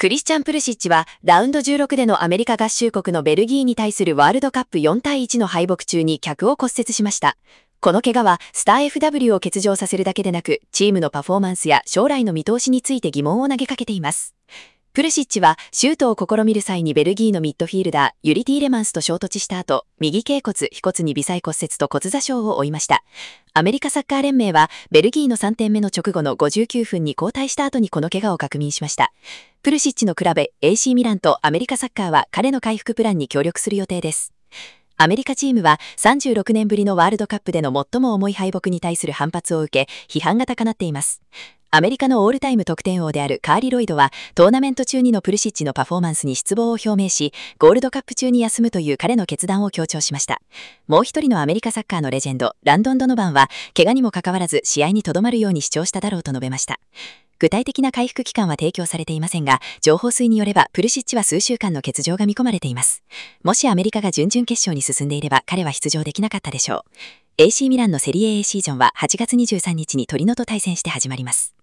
クリスチャン・プルシッチはラウンド16でのアメリカ合衆国のベルギーに対するワールドカップ4対1の敗北中に脚を骨折しました。この怪我はスター FW を欠場させるだけでなく、チームのパフォーマンスや将来の見通しについて疑問を投げかけています。プルシッチはシュートを試みる際にベルギーのミッドフィールダーユリ・ティーレマンスと衝突した後、右脛骨、腓骨に微細骨折と骨挫傷を負いました。アメリカサッカー連盟はベルギーの3点目の直後の59分に交代した後にこの怪我を確認しました。プルシッチのクラブ AC ミランとアメリカサッカーは彼の回復プランに協力する予定です。アメリカチームは36年ぶりのワールドカップでの最も重い敗北に対する反発を受け、批判が高まっています。アメリカのオールタイム得点王であるカーリ・ロイドはトーナメント中にのプルシッチのパフォーマンスに失望を表明し、ゴールドカップ中に休むという彼の決断を強調しました。もう一人のアメリカサッカーのレジェンド、ランドン・ドノバンは怪我にもかかわらず試合に留まるように主張しただろうと述べました。具体的な回復期間は提供されていませんが、情報水によればプルシッチは数週間の欠場が見込まれています。もしアメリカが準々決勝に進んでいれば彼は出場できなかったでしょう。AC ミランのセリエ A シーズンは8月23日にトリノと対戦して始まります。